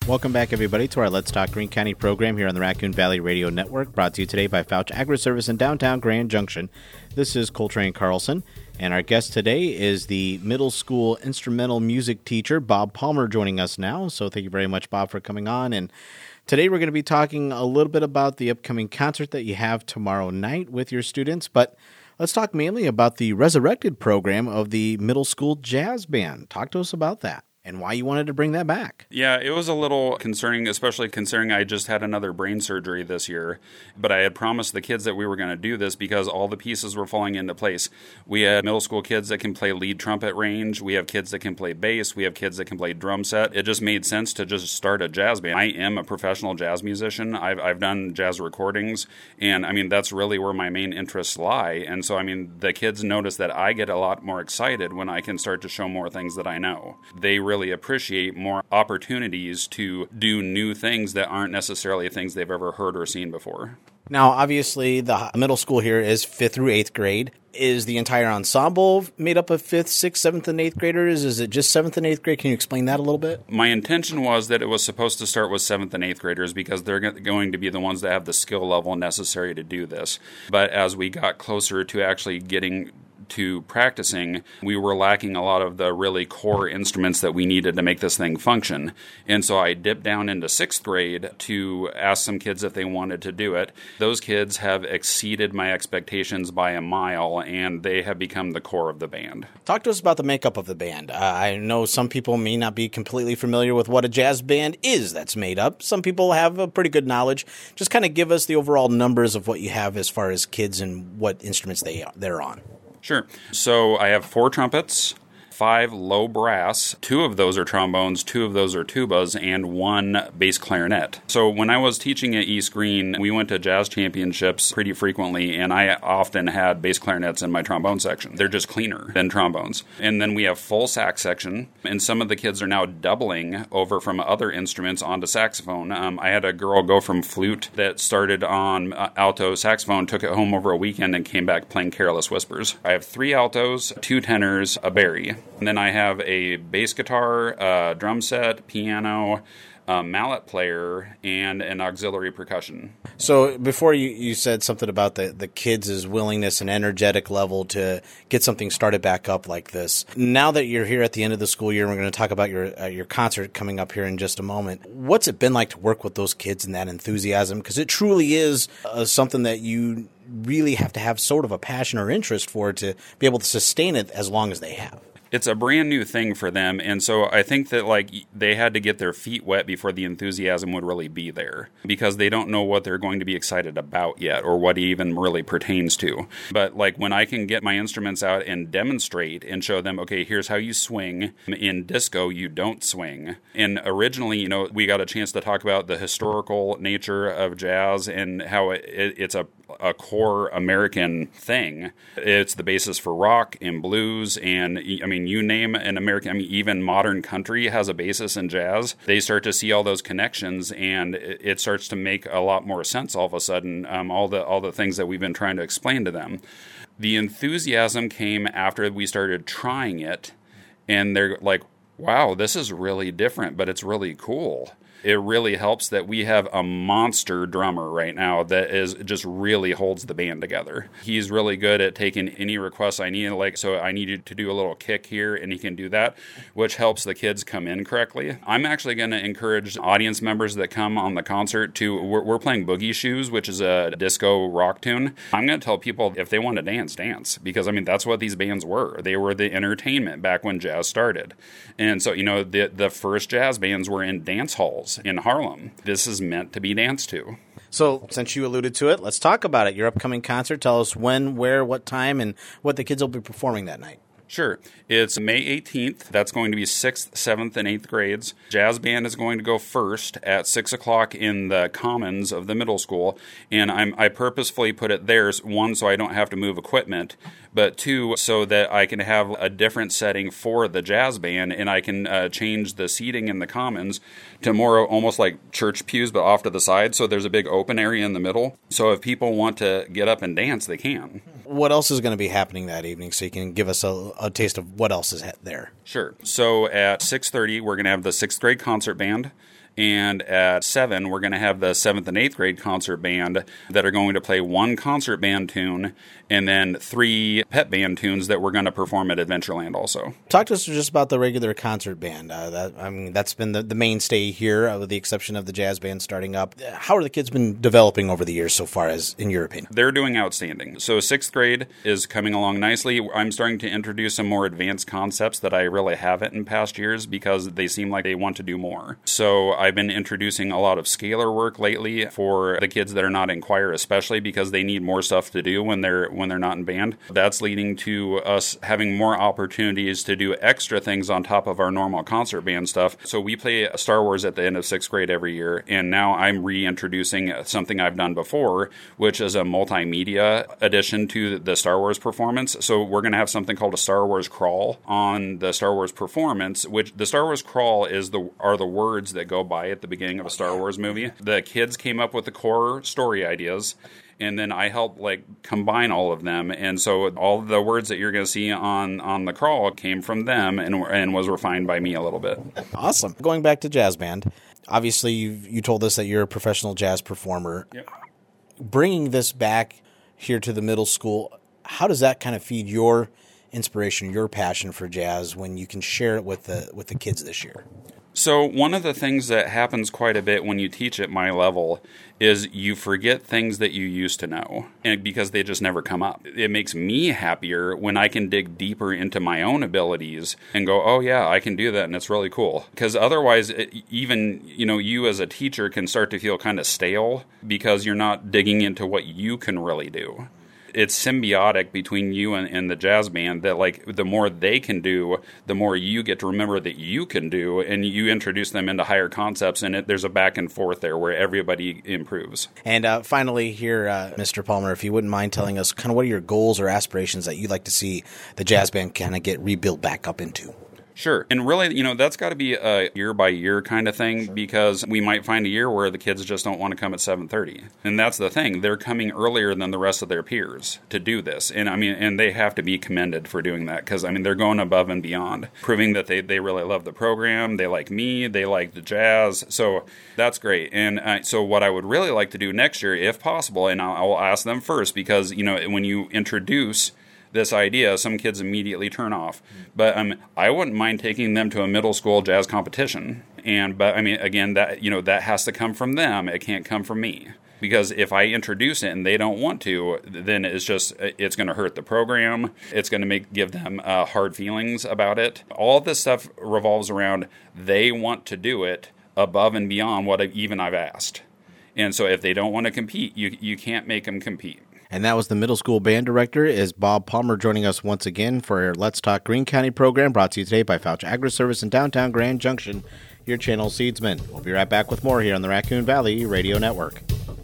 Welcome back, everybody, to our Let's Talk Greene County program here on the Raccoon Valley Radio Network, brought to you today by Fouch Agri-Service in downtown Grand Junction. This is Coltrane Carlson, and our guest today is the middle school instrumental music teacher, Bob Palmer, joining us now. So thank you very much, Bob, for coming on. And today we're going to be talking a little bit about the upcoming concert that you have tomorrow night with your students, but let's talk mainly about the resurrected program of the middle school jazz band. Talk to us about that and why you wanted to bring that back. Yeah, it was a little concerning, especially considering I just had another brain surgery this year. But I had promised the kids that we were going to do this because all the pieces were falling into place. We had middle school kids that can play lead trumpet range. We have kids that can play bass. We have kids that can play drum set. It just made sense to just start a jazz band. I am a professional jazz musician. I've done jazz recordings. And, I mean, that's really where my main interests lie. And so, I mean, the kids notice that I get a lot more excited when I can start to show more things that I know. They really appreciate more opportunities to do new things that aren't necessarily things they've ever heard or seen before. Now, obviously, the middle school here is 5th through 8th grade. Is the entire ensemble made up of 5th, 6th, 7th, and 8th graders? Is it just 7th and 8th grade? Can you explain that a little bit? My intention was that it was supposed to start with 7th and 8th graders because they're going to be the ones that have the skill level necessary to do this. But as we got closer to actually getting to practicing, we were lacking a lot of the really core instruments that we needed to make this thing function. And so I dipped down into 6th grade to ask some kids if they wanted to do it. Those kids have exceeded my expectations by a mile, and they have become the core of the band. Talk to us about the makeup of the band. I know some people may not be completely familiar with what a jazz band is that's made up. Some people have a pretty good knowledge. Just kind of give us the overall numbers of what you have as far as kids and what instruments they're on. Sure. So I have 4 trumpets, 5 low brass, 2 of those are trombones, 2 of those are tubas, and 1 bass clarinet. So when I was teaching at East Greene, we went to jazz championships pretty frequently, and I often had bass clarinets in my trombone section. They're just cleaner than trombones. And then we have full sax section, and some of the kids are now doubling over from other instruments onto saxophone. I had a girl go from flute that started on alto saxophone, took it home over a weekend, and came back playing Careless Whispers. I have 3 altos, 2 tenors, a bari. And then I have a bass guitar, a drum set, piano, a mallet player, and an auxiliary percussion. So before you said something about the kids' willingness and energetic level to get something started back up like this. Now that you're here at the end of the school year, we're going to talk about your concert coming up here in just a moment. What's it been like to work with those kids and that enthusiasm? Because it truly is something that you really have to have sort of a passion or interest for to be able to sustain it as long as they have. It's a brand new thing for them, and so I think that they had to get their feet wet before the enthusiasm would really be there, because they don't know what they're going to be excited about yet, or what it even really pertains to. But when I can get my instruments out and demonstrate and show them, okay, here's how you swing. In disco, you don't swing. And originally, we got a chance to talk about the historical nature of jazz and how it's a core American thing. It's the basis for rock and blues, and you name an American, even modern country has a basis in jazz. They start to see all those connections, and it starts to make a lot more sense all of a sudden, all the things that we've been trying to explain to them. The enthusiasm came after we started trying it, and they're like, wow, this is really different, but it's really cool. It really helps that we have a monster drummer right now that just really holds the band together. He's really good at taking any requests I need, so I need you to do a little kick here, and he can do that, which helps the kids come in correctly. I'm actually going to encourage audience members that come on the concert we're playing Boogie Shoes, which is a disco rock tune. I'm going to tell people if they want to dance, because that's what these bands were. They were the entertainment back when jazz started. And so, the first jazz bands were in dance halls in Harlem. This is meant to be danced to. So, since you alluded to it, let's talk about it. Your upcoming concert. Tell us when, where, what time, and what the kids will be performing that night. Sure. It's May 18th. That's going to be 6th, 7th, and 8th grades. Jazz band is going to go first at 6 o'clock in the commons of the middle school. And I purposefully put it there, 1, so I don't have to move equipment, but 2, so that I can have a different setting for the jazz band, and I can change the seating in the commons to more almost like church pews, but off to the side. So there's a big open area in the middle. So if people want to get up and dance, they can. What else is going to be happening that evening, so you can give us a taste of what else is there? Sure. So at 6:30, we're going to have the 6th grade concert band. And at 7, we're going to have the 7th and 8th grade concert band that are going to play one concert band tune and then 3 pep band tunes that we're going to perform at Adventureland also. Talk to us just about the regular concert band. That's been the mainstay here, with the exception of the jazz band starting up. How are the kids been developing over the years so far, as in your opinion? They're doing outstanding. So 6th grade is coming along nicely. I'm starting to introduce some more advanced concepts that I really haven't in past years because they seem like they want to do more. So I've been introducing a lot of scalar work lately for the kids that are not in choir, especially because they need more stuff to do when they're not in band. That's leading to us having more opportunities to do extra things on top of our normal concert band stuff. So we play Star Wars at the end of 6th grade every year, and now I'm reintroducing something I've done before, which is a multimedia addition to the Star Wars performance. So we're going to have something called a Star Wars crawl on the Star Wars performance, which the Star Wars crawl are the words that go by at the beginning of a Star Wars movie. The kids came up with the core story ideas, and then I helped combine all of them. And so all the words that you're going to see on the crawl came from them and was refined by me a little bit. Awesome. Going back to jazz band, obviously you told us that you're a professional jazz performer. Yep. Bringing this back here to the middle school, how does that kind of feed your inspiration, your passion for jazz when you can share it with the kids this year? So one of the things that happens quite a bit when you teach at my level is you forget things that you used to know, and because they just never come up. It makes me happier when I can dig deeper into my own abilities and go, oh yeah, I can do that, and it's really cool. Because otherwise, you as a teacher can start to feel kind of stale because you're not digging into what you can really do. It's symbiotic between you and the jazz band that the more they can do, the more you get to remember that you can do, and you introduce them into higher concepts, and there's a back and forth there where everybody improves. And finally here, Mr. Palmer, if you wouldn't mind telling us kind of what are your goals or aspirations that you'd like to see the jazz band kind of get rebuilt back up into? Sure. And really, that's got to be a year-by-year kind of thing, because we might find a year where the kids just don't want to come at 7:30. And that's the thing. They're coming earlier than the rest of their peers to do this. And they have to be commended for doing that, because, they're going above and beyond, proving that they really love the program, they like me, they like the jazz. So that's great. And so what I would really like to do next year, if possible, and I'll ask them first, because, when you introduce this idea, some kids immediately turn off. But I wouldn't mind taking them to a middle school jazz competition. But again, that has to come from them. It can't come from me. Because if I introduce it and they don't want to, then it's going to hurt the program. It's going to give them hard feelings about it. All of this stuff revolves around they want to do it above and beyond what I've asked. And so if they don't want to compete, you can't make them compete. And that was the middle school band director, is Bob Palmer, joining us once again for our Let's Talk Greene County program, brought to you today by Fouch Agri-Service in downtown Grand Junction, your channel seedsman. We'll be right back with more here on the Raccoon Valley Radio Network.